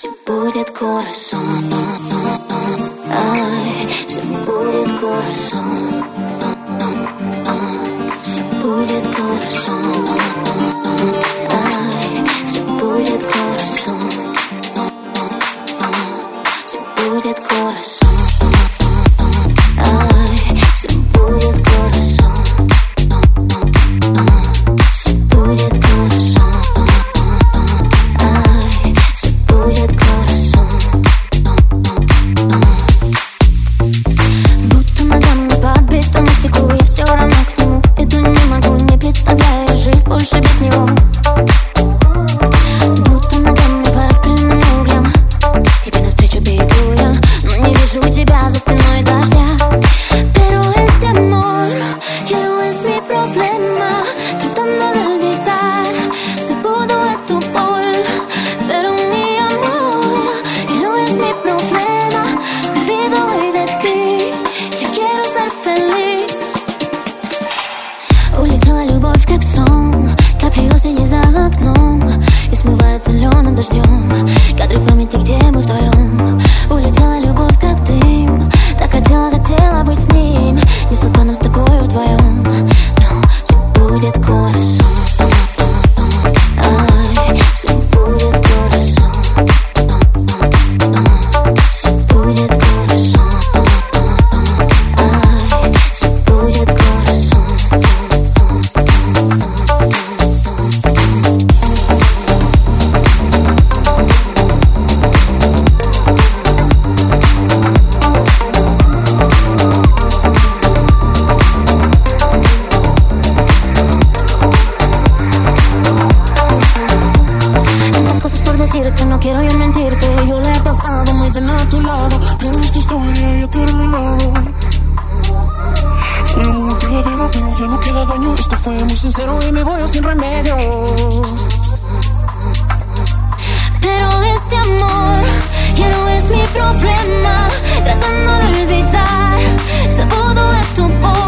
si будет corazón, ay, si будет corazón, si будет corazón, ay, si будет corazón, si будет corazón, ay, si будет corazón, si будет corazón, ay, si будет corazón. Будто ногам не по битому стеклу, я все равно к нему иду, не могу, не представляю жизнь больше без него. Будто ногами по раскаленным углям, тебе навстречу бегу я, но не вижу тебя за стеной дождя. Pero este amor ya no es mi problema, tratando de olvidar si puedo de tu por. Pero mi amor ya no es mi problema, me olvido hoy de ti, yo quiero ser feliz. Улетела любовь как сон, капли осени за окном и смывает соленым дождем кадры памяти, где мы вдвоем. Улетела любовь как дым, так хотела быть с ним, несут по нам с тобой вдвоем. Но все будет corazón, ай, все будет corazón, все будет corazón, ай, все будет corazón. Decirte, no quiero yo mentirte, yo le he pasado muy bien a tu lado, pero esta historia ya ha terminado. Fue amor verdadero, pero ya no queda daño. Esto fue muy sincero y me voy sin remedio. Pero este amor ya no es mi problema, tratando de olvidar, se pudo de tu voz.